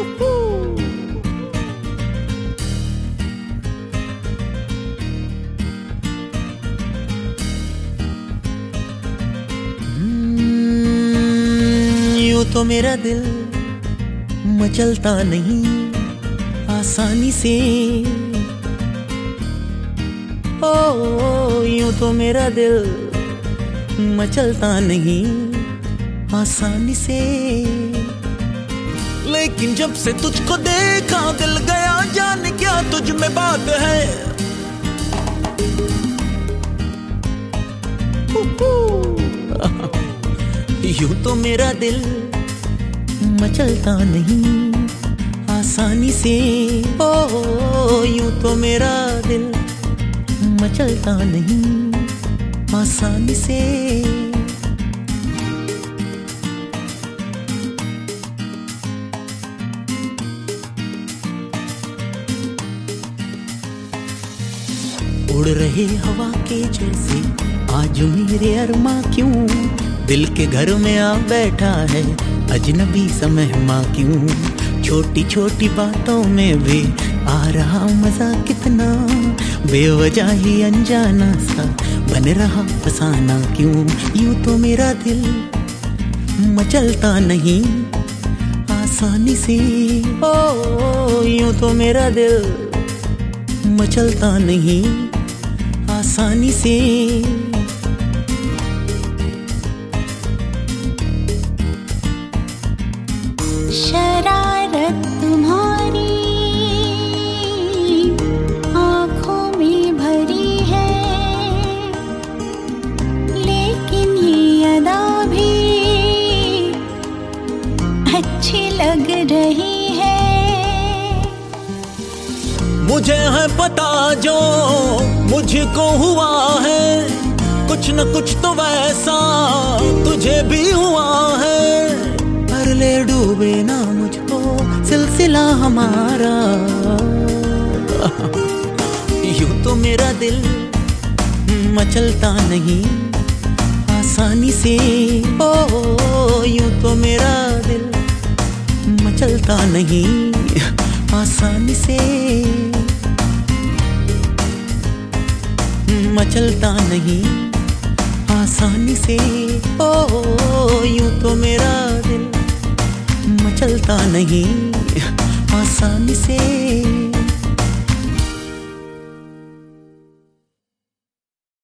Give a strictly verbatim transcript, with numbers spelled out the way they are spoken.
यूं तो मेरा दिल मचलता नहीं आसानी से, ओ यूं तो मेरा दिल मचलता नहीं आसानी से। लेकिन जब से तुझको देखा दिल गया जाने क्या तुझ में बात है। यूं तो मेरा दिल मचलता नहीं आसानी से, ओ यूं तो मेरा दिल मचलता नहीं आसानी से। उड़ रहे हवा के जैसे आज मेरे अरमा क्यों, दिल के घर में आ बैठा है अजनबी सा मेहमा क्यों। छोटी छोटी बातों में भी आ रहा मजा कितना, बेवजह ही अनजाना सा बन रहा फसाना क्यों। यूं तो मेरा दिल मचलता नहीं आसानी से, ओ यूं तो मेरा दिल मचलता नहीं आसानी से। शरारत तुम्हारी आँखों में भरी है, लेकिन ये अदा भी अच्छी लग रही है। मुझे है पता जो मुझको हुआ है, कुछ न कुछ तो वैसा तुझे भी हुआ है। पर ले डूबे ना मुझको सिलसिला हमारा। यूं तो मेरा दिल मचलता नहीं आसानी से, ओ यूं तो मेरा दिल मचलता नहीं आसानी से। मचलता नहीं आसानी से, ओ यूं तो मेरा दिल मचलता नहीं आसानी से।